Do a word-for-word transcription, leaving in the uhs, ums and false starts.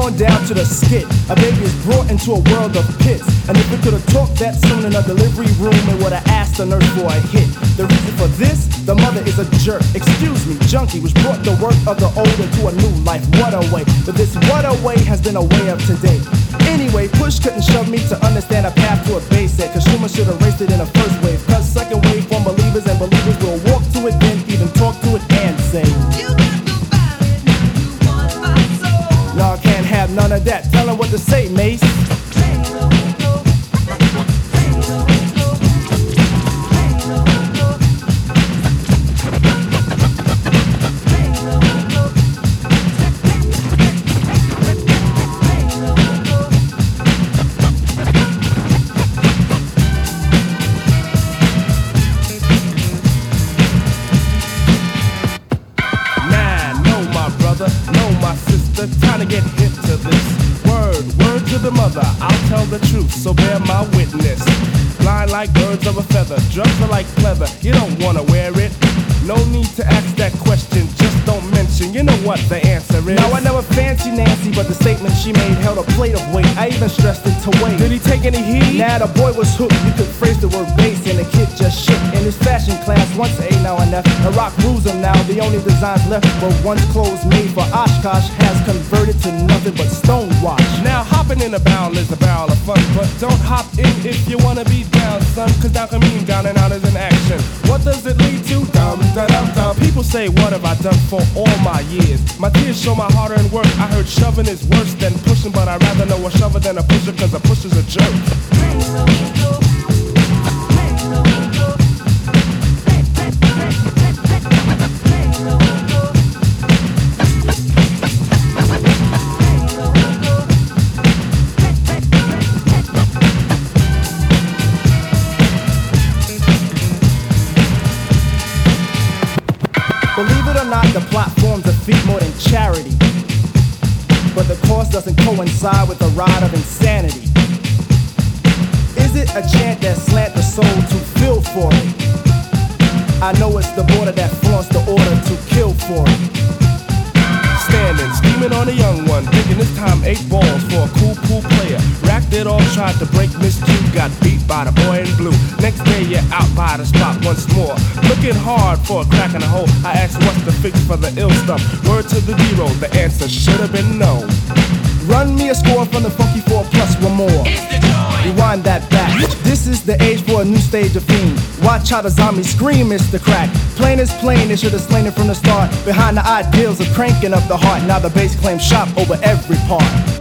on down to the skit. A baby is brought into a world of pits, and if it could have talked that soon in a delivery room, it would have asked the nurse for a hit. The reason for this, the mother is a jerk. Excuse me, junkie, which brought the work of the old into a new life. What a way, but this what a way has been a way of today. Anyway, push couldn't shove me to understand a path to a base set. Consumers should have raced it in a first wave. Cause second wave from believers, and believers will walk to it, then even talk to it and say, you got the body, you want my soul. No, I can't have none of that. Tell them what to say, Mace. Know my sister, time to get hip to this. Word, word to the mother, I'll tell the truth, so bear my witness. Blind like birds of a feather, drugs are like pleather, you don't wanna wear it. No need to ask that question, just don't mention, you know what the answer is. Now I never fancy Nancy, but the statement she made held a plate of weight. I even stressed it to wait. Did he take any heed? Nah, the boy was hooked, you could phrase the word bass, and the kid just shook. In his fashion class, once A, now an F. The rock rules him now, the only designs left were once clothes made for Oshkosh has converted to nothing but stonewash. Now hopping in a barrel is a barrel of fun, but don't hop in if you wanna be down, son, cause down can mean down and out is an action. What does it lead to? Dum, da, dum, dum. People say, what have I done for all my years? My tears show my hard-earned work. I heard shoving is worse than pushing, but I'd rather know a shover than a pusher, cause a pusher's a jerk. Believe it or not, the plot forms a feat more than charity, but the cost doesn't coincide with the ride of insanity. Is it a chant that slant the soul to feel for it? I know it's the border that flaunts the order to kill for it. Standing, scheming on a young one, thinking this time eight balls for a cool, cool player. Racked it all, tried to break Miss Two, got beat by the boy in blue. Next day you're out by the spot once more, looking hard for a crack in the hole. I asked what's the fix for the ill stuff. Word to the zero, the answer should have been no. Run me a score from the funky four plus one more. Rewind that back. This is the age for a new stage of fiend. Watch how the zombies scream, it's the crack. Plain is plain, they should have slain it from the start. Behind the ideals of cranking up the heart, now the bass claims shop over every part.